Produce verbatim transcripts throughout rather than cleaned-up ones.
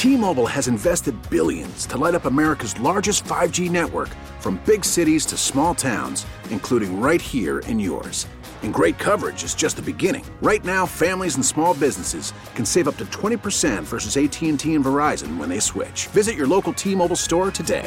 T-Mobile has invested billions to light up America's largest five G network, from big cities to small towns, including right here in yours. And great coverage is just the beginning. Right now, families and small businesses can save up to twenty percent versus A T and T and Verizon when they switch. Visit your local T-Mobile store today.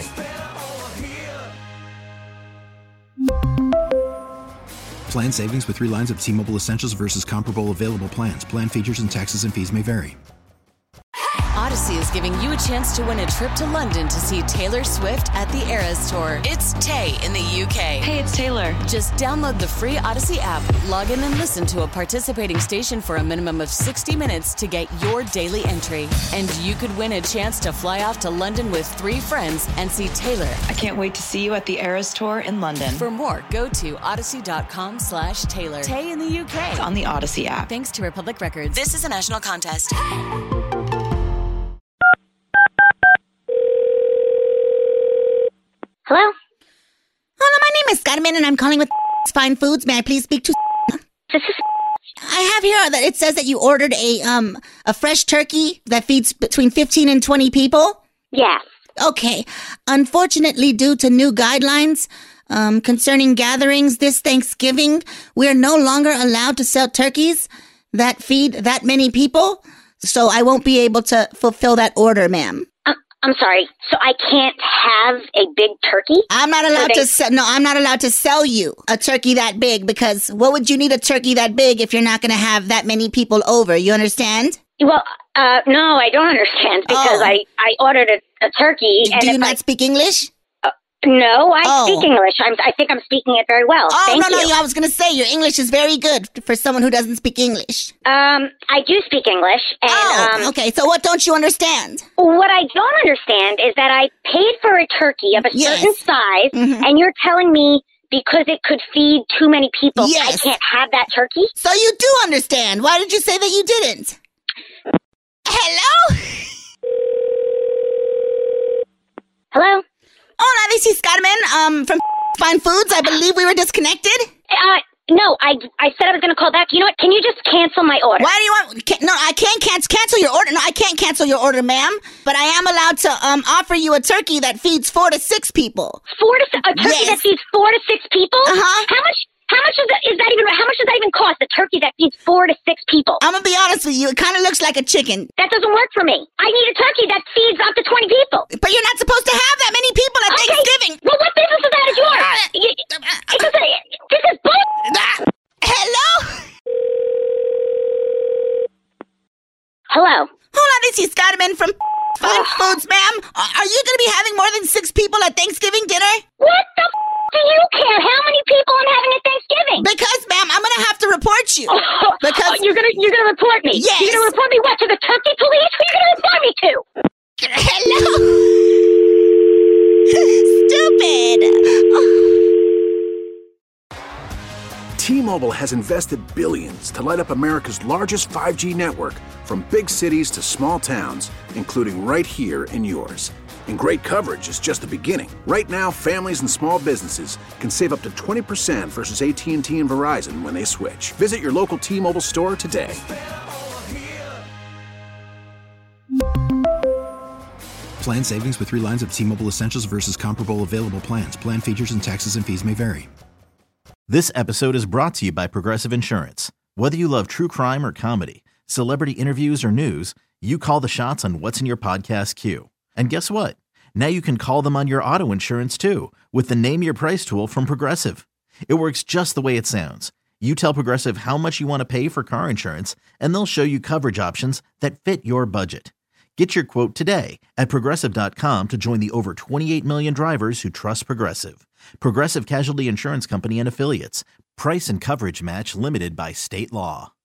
Plan savings with three lines of T-Mobile Essentials versus comparable available plans. Plan features and taxes and fees may vary. Odyssey is giving you a chance to win a trip to London to see Taylor Swift at the Eras Tour. It's Tay in the U K. Hey, it's Taylor. Just download the free Odyssey app, log in and listen to a participating station for a minimum of sixty minutes to get your daily entry. And you could win a chance to fly off to London with three friends and see Taylor. I can't wait to see you at the Eras Tour in London. For more, go to odyssey.com slash Taylor. Tay in the U K. It's on the Odyssey app. Thanks to Republic Records. This is a national contest. Hello? Hello, my name is Carmen, and I'm calling with Fine Foods. May I please speak to? This is... I have here that it says that you ordered a um a fresh turkey that feeds between fifteen and twenty people. Yes. Okay. Unfortunately, due to new guidelines um concerning gatherings this Thanksgiving, we are no longer allowed to sell turkeys that feed that many people. So I won't be able to fulfill that order, ma'am. I'm sorry, so I can't have a big turkey? I'm not allowed they- to sell, no, I'm not allowed to sell you a turkey that big, because what would you need a turkey that big if you're not going to have that many people over? You understand? Well, uh, no, I don't understand, because Oh. I, I ordered a, a turkey. And Do you if not I, speak English? uh, no, I Oh. speak English. I'm, I think I'm speaking it very well. Oh, Thank no, you. no, I was going to say your English is very good for someone who doesn't speak English. Um, I do speak English, and Oh, um, okay, so what don't you understand? what I don't understand is that I paid for a turkey of a Yes. certain size, Mhm. and you're telling me because it could feed too many people, Yes. I can't have that turkey? So you do understand. Why did you say that you didn't? Hello? Hello? Hola, this is Carmen, um, from Fine Foods. I believe we were disconnected. Uh, no, I, I said I was going to call back. You know what? Can you just cancel my order? Why do you want? Can, no, I can't cancel cancel your order. No, I can't cancel your order, ma'am. But I am allowed to um offer you a turkey that feeds four to six people. Four to a turkey Yes. that feeds four to six people? Uh-huh. How much? How much is that? Is that even? How much does that even cost? A turkey that feeds four to six people? I'm gonna be honest with you. It kind of looks like a chicken, That doesn't work for me. I need a turkey that feeds up to twenty people. but you're not supposed to have that many people at Okay. Thanksgiving. Well, what business is that of yours? You- This is this is bull. Ah, hello. Hello. Hola, this is Carmen from Fine Ugh. Foods, ma'am. Are are you gonna be having more than six people at Thanksgiving dinner? What the f- do you care how many people I'm having at Thanksgiving? Because, ma'am, I'm gonna have to report you. Because Oh, you're gonna you're gonna report me. Yes. You're gonna report me what, to the turkey police? Who are you gonna report me to? hello. Stupid. T-Mobile has invested billions to light up America's largest five G network, from big cities to small towns, including right here in yours. And great coverage is just the beginning. Right now, families and small businesses can save up to twenty percent versus A T and T and Verizon when they switch. Visit your local T-Mobile store today. Plan savings with three lines of T-Mobile Essentials versus comparable available plans. Plan features and taxes and fees may vary. This episode is brought to you by Progressive Insurance. Whether you love true crime or comedy, celebrity interviews or news, you call the shots on what's in your podcast queue. And guess what? Now you can call them on your auto insurance too, with the Name Your Price tool from Progressive. It works just the way it sounds. You tell Progressive how much you want to pay for car insurance, and they'll show you coverage options that fit your budget. Get your quote today at Progressive dot com to join the over twenty-eight million drivers who trust Progressive. Progressive Casualty Insurance Company and Affiliates. Price and coverage match limited by state law.